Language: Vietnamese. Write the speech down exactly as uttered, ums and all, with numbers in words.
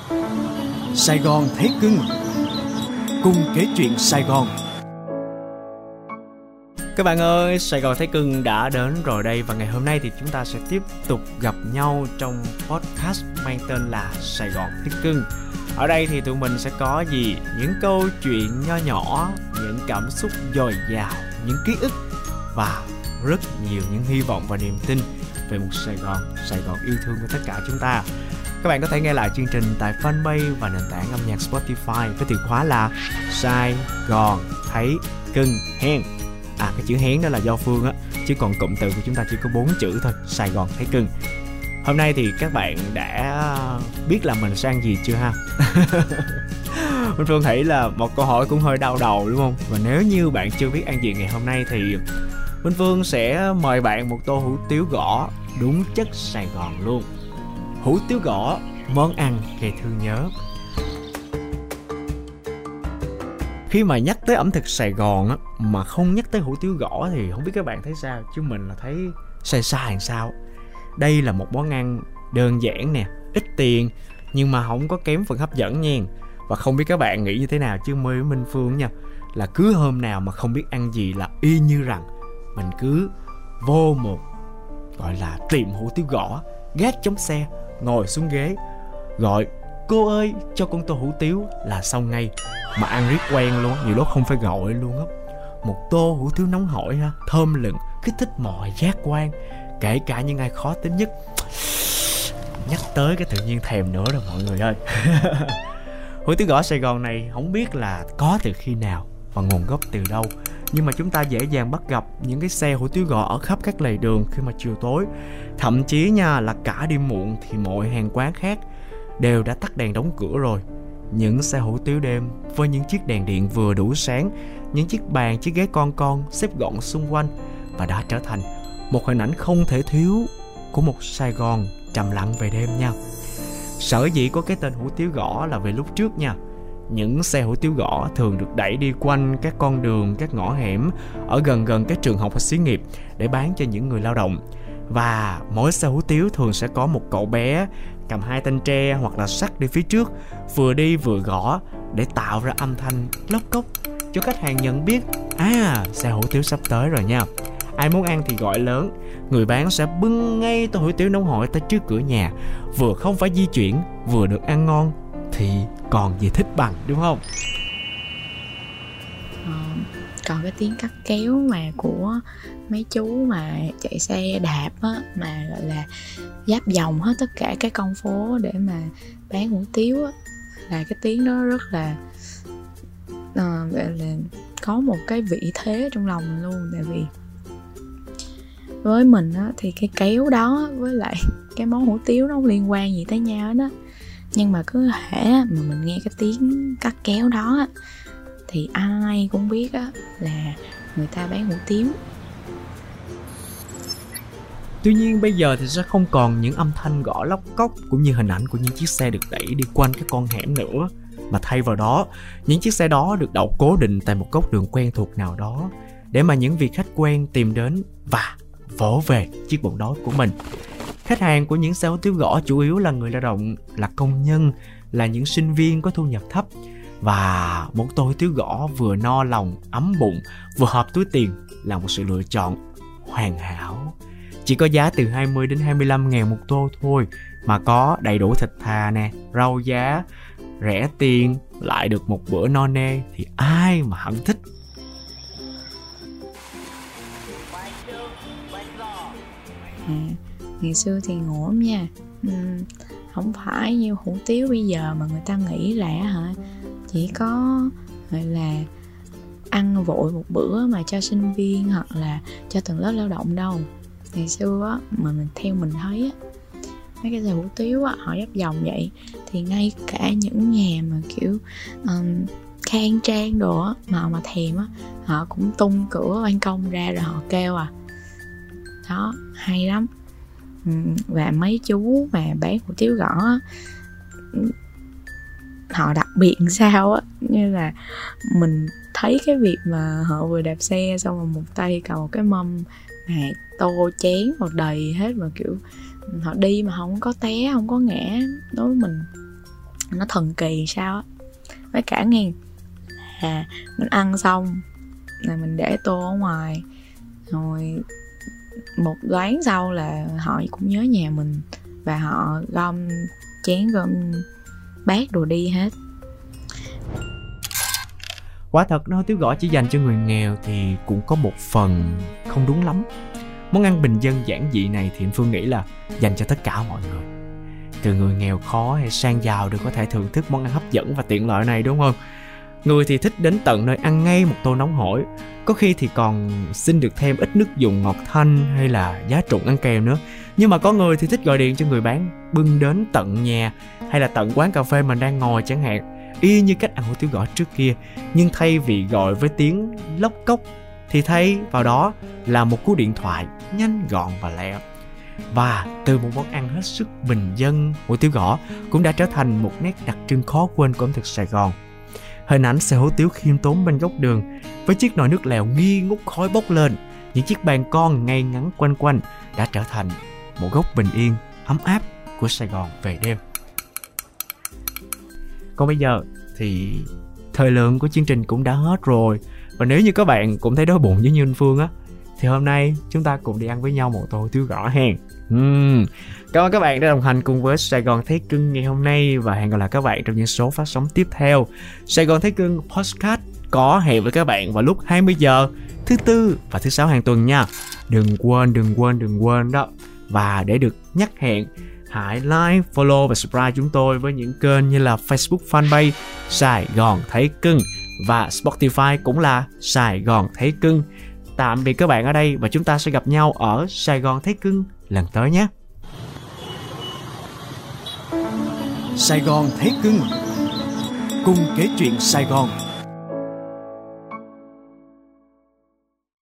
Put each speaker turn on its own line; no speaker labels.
Sài Gòn thấy cưng, cùng kể chuyện Sài Gòn. Các bạn ơi, Sài Gòn thấy cưng đã đến rồi đây. Và ngày hôm nay thì chúng ta sẽ tiếp tục gặp nhau trong podcast mang tên là Sài Gòn thấy cưng. Ở đây thì tụi mình sẽ có gì? Những câu chuyện nho nhỏ, những cảm xúc dồi dào, những ký ức và rất nhiều những hy vọng và niềm tin về một Sài Gòn, Sài Gòn yêu thương của tất cả chúng ta. Các bạn có thể nghe lại chương trình tại fanpage và nền tảng âm nhạc Spotify với từ khóa là Sài Gòn thấy cưng hen. À, cái chữ hén đó là do Phương á, chứ còn cụm từ của chúng ta chỉ có bốn chữ thôi, Sài Gòn thấy cưng. Hôm nay thì các bạn đã biết là mình sẽ ăn gì chưa ha? Minh Phương nghĩ là một câu hỏi cũng hơi đau đầu đúng không? Và nếu như bạn chưa biết ăn gì ngày hôm nay thì Minh Phương sẽ mời bạn một tô hủ tiếu gõ đúng chất Sài Gòn luôn. Hủ tiếu gõ, món ăn gây thương nhớ. Khi mà nhắc tới ẩm thực Sài Gòn á, mà không nhắc tới hủ tiếu gõ thì không biết các bạn thấy sao, chứ mình là thấy sai sai làm sao. Đây là một món ăn đơn giản nè, ít tiền nhưng mà không có kém phần hấp dẫn nha. Và không biết các bạn nghĩ như thế nào, chứ mới Minh Phương nha, là cứ hôm nào mà không biết ăn gì là y như rằng mình cứ vô một gọi là tiệm hủ tiếu gõ, gác chống xe, ngồi xuống ghế, gọi cô ơi cho con tô hủ tiếu là xong ngay. Mà ăn riết quen luôn, nhiều lúc không phải gọi luôn á. Một tô hủ tiếu nóng hổi ha, thơm lừng, kích thích mọi giác quan, kể cả những ai khó tính nhất. Nhắc tới cái tự nhiên thèm nữa rồi mọi người ơi. Hủ tiếu gõ Sài Gòn này không biết là có từ khi nào và nguồn gốc từ đâu, nhưng mà chúng ta dễ dàng bắt gặp những cái xe hủ tiếu gõ ở khắp các lề đường khi mà chiều tối. Thậm chí nha, là cả đêm muộn thì mọi hàng quán khác đều đã tắt đèn đóng cửa rồi. Những xe hủ tiếu đêm với những chiếc đèn điện vừa đủ sáng, những chiếc bàn, chiếc ghế con con xếp gọn xung quanh, và đã trở thành một hình ảnh không thể thiếu của một Sài Gòn trầm lặng về đêm nha. Sở dĩ có cái tên hủ tiếu gõ là về lúc trước nha, những xe hủ tiếu gõ thường được đẩy đi quanh các con đường, các ngõ hẻm ở gần gần các trường học và xí nghiệp để bán cho những người lao động. Và mỗi xe hủ tiếu thường sẽ có một cậu bé cầm hai thanh tre hoặc là sắt đi phía trước, vừa đi vừa gõ để tạo ra âm thanh lóc cốc cho khách hàng nhận biết à, xe hủ tiếu sắp tới rồi nha. Ai muốn ăn thì gọi lớn, người bán sẽ bưng ngay tô hủ tiếu nóng hổi tới trước cửa nhà, vừa không phải di chuyển, vừa được ăn ngon thì còn gì thích bằng, đúng không?
Ờ, còn cái tiếng cắt kéo mà của mấy chú mà chạy xe đạp á, mà gọi là giáp vòng hết tất cả các con phố để mà bán hủ tiếu á, là cái tiếng đó rất là uh, gọi là có một cái vị thế trong lòng mình luôn. Tại vì với mình á, thì cái kéo đó với lại cái món hủ tiếu nó không liên quan gì tới nhau đó. Nhưng mà cứ hễ mà mình nghe cái tiếng cắt kéo đó á, thì ai cũng biết á, là người ta bán hủ tiếu.
Tuy nhiên bây giờ thì sẽ không còn những âm thanh gõ lóc cốc cũng như hình ảnh của những chiếc xe được đẩy đi quanh cái con hẻm nữa, mà thay vào đó, những chiếc xe đó được đậu cố định tại một góc đường quen thuộc nào đó để mà những vị khách quen tìm đến và vỗ về chiếc bụng đói của mình. Khách hàng của những xe hủ tiếu gõ chủ yếu là người lao động, là công nhân, là những sinh viên có thu nhập thấp. Và một tô hủ tiếu gõ vừa no lòng, ấm bụng, vừa hợp túi tiền là một sự lựa chọn hoàn hảo. Chỉ có giá từ hai mươi đến hai mươi lăm ngàn một tô thôi, mà có đầy đủ thịt thà nè, rau giá, rẻ tiền, lại được một bữa no nê thì ai mà không thích.
À, ngày xưa thì ngộ lắm nha. uhm, Không phải như hủ tiếu bây giờ mà người ta nghĩ là hả, chỉ có gọi là ăn vội một bữa mà cho sinh viên hoặc là cho tầng lớp lao động đâu. Ngày xưa á, mà mình theo mình thấy á, mấy cái xe hủ tiếu á, họ dắp vòng vậy thì ngay cả những nhà mà kiểu um, khang trang đồ á, mà họ mà thèm á, họ cũng tung cửa ban công ra rồi họ kêu à. Đó, hay lắm. Và mấy chú mà bán hủ tiếu gõ á, họ đặc biệt sao á, như là mình thấy cái việc mà họ vừa đạp xe xong rồi một tay cầm một cái mâm mà tô chén một đầy hết, mà kiểu họ đi mà không có té, không có ngã, đối với mình nó thần kỳ sao á. Với cả nghe là mình ăn xong là mình để tô ở ngoài, rồi một đoán sau là họ cũng nhớ nhà mình và họ gom chén gom bát đồ đi hết.
Quả thật nó hủ tiếu gõ chỉ dành cho người nghèo thì cũng có một phần không đúng lắm. Món ăn bình dân giản dị này thì anh Phương nghĩ là dành cho tất cả mọi người, từ người nghèo khó hay sang giàu đều có thể thưởng thức món ăn hấp dẫn và tiện lợi này, đúng không? Người thì thích đến tận nơi ăn ngay một tô nóng hổi, có khi thì còn xin được thêm ít nước dùng ngọt thanh hay là giá trụng ăn kèm nữa. Nhưng mà có người thì thích gọi điện cho người bán bưng đến tận nhà hay là tận quán cà phê mình đang ngồi chẳng hạn, y như cách ăn hủ tiếu gõ trước kia, nhưng thay vì gọi với tiếng lóc cốc thì thay vào đó là một cú điện thoại nhanh gọn và lẹ. Và từ một món ăn hết sức bình dân, hủ tiếu gõ cũng đã trở thành một nét đặc trưng khó quên của ẩm thực Sài Gòn. Hình ảnh xe hủ tiếu khiêm tốn bên góc đường với chiếc nồi nước lèo nghi ngút khói bốc lên, những chiếc bàn con ngay ngắn quanh quanh đã trở thành một góc bình yên, ấm áp của Sài Gòn về đêm. Còn bây giờ thì thời lượng của chương trình cũng đã hết rồi. Và nếu như các bạn cũng thấy đói bụng giống như anh Phương á, thì hôm nay chúng ta cùng đi ăn với nhau một tô hủ tiếu gõ hen. uhm. Cảm ơn các bạn đã đồng hành cùng với Sài Gòn Thấy Cưng ngày hôm nay, và hẹn gặp lại các bạn trong những số phát sóng tiếp theo. Sài Gòn Thấy Cưng Podcast có hẹn với các bạn vào lúc hai mươi giờ thứ tư và thứ sáu hàng tuần nha. Đừng quên, đừng quên, đừng quên đó. Và để được nhắc hẹn, hãy like, follow và subscribe chúng tôi với những kênh như là Facebook fanpage Sài Gòn Thấy Cưng và Spotify cũng là Sài Gòn Thấy Cưng. Tạm biệt các bạn ở đây và chúng ta sẽ gặp nhau ở Sài Gòn Thấy Cưng lần tới nhé. Sài Gòn Thấy Cưng, cùng kể chuyện Sài Gòn